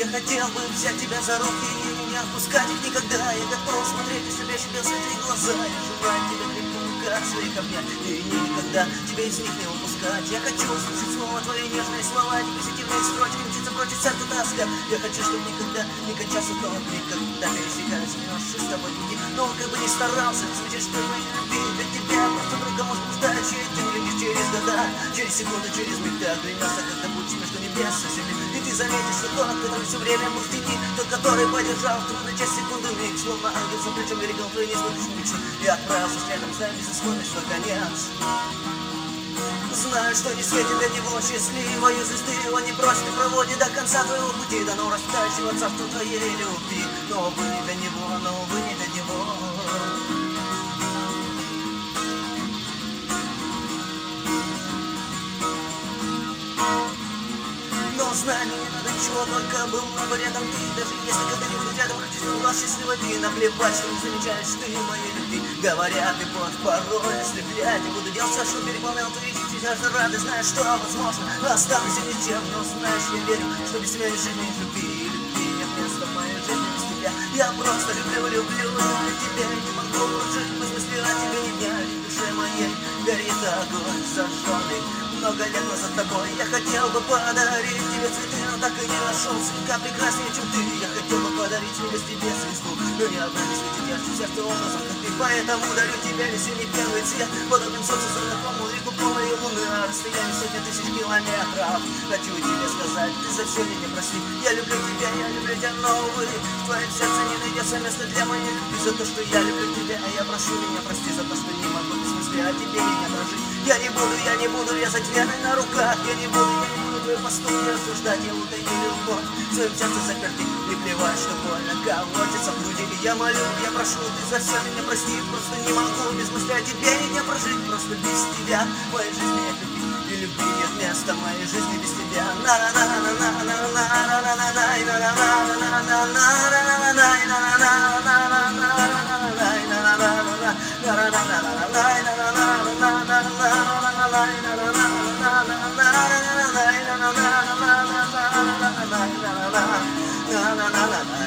Я хотел бы взять тебя за руки и не отпускать их никогда. Я готов смотреть на себя светлые глаза. Я желаю тебя крепко в своих обнять и никогда тебя из них не упускать. Я хочу услышать снова твои нежные слова, эти позитивные строчки, мчится прочь от сердца тоска. Я хочу, чтобы никогда не кончался тот миг, когда пересекаются наши с тобой пути. Но как бы ни старался, не замечать, что моей любви для тебя просто только может ждать. Через день, глядишь, через года, через секунду, через миг ты оглянешься, когда будешь между небес и земли. И ты заметишь, что тот, который все время был в тени, тот, который поддержал в трудную часть секунды миг, словно ангел за плечом берегал твои несбыточные мечты. И отправился следом за безысходностью в конец. Знаю, что не светит для него счастливой звезды. Он не бросит и проводит до конца твоего пути, до нового растающего царства твоей любви. Но увы не для него, но увы не для него. Но знай, мне не надо ничего, только был бы рядом ты. Даже если когда-нибудь рядом хочу была счастливой ты. Наплевать, что не замечаешь ты моей любви. Говорят, ты под порой ослеплять. Не буду делать все, что переполнял твои чувства. Даже рады, знаешь, что возможно останусь я ничем. Но знаешь, я верю, что без тебя жизни нет любви. Любви нет места в моей жизни без тебя. Я просто люблю, люблю, люблю тебя. Не могу жить без мысли о тебе ни дня. И в душе моей горит огонь зажженный много лет назад тобой. Я хотел бы подарить тебе цветы, но так и не нашел цветка прекраснее, чем ты. Я хотел бы подарить любовь тебе звезду, но ни одна не светит ярче сердце образом, как ты. Поэтому дарю тебе весенний первый цвет, подобен солнцу знакомому лику полной луны. На расстоянии сотни тысяч километров хочу тебе сказать, ты за все меня прости. Я люблю тебя, но увы, в твоем сердце не найдется места для моей любви. За то, что я люблю тебя, а я прошу меня прости. За то, что не могу без мысли о тебе и не прожить. Я не буду резать вены на руках. Я не буду твои поступки осуждать. Я утаил любовь в своем сердце заперти. Не плевать, что больно колотится в груди. Я молю, я прошу, ты за все меня прости. Просто не могу без мысли о тебе и не прожить. Просто без тебя в моей жизни нет любви. И любви нет места в моей жизни без тебя. Na na na na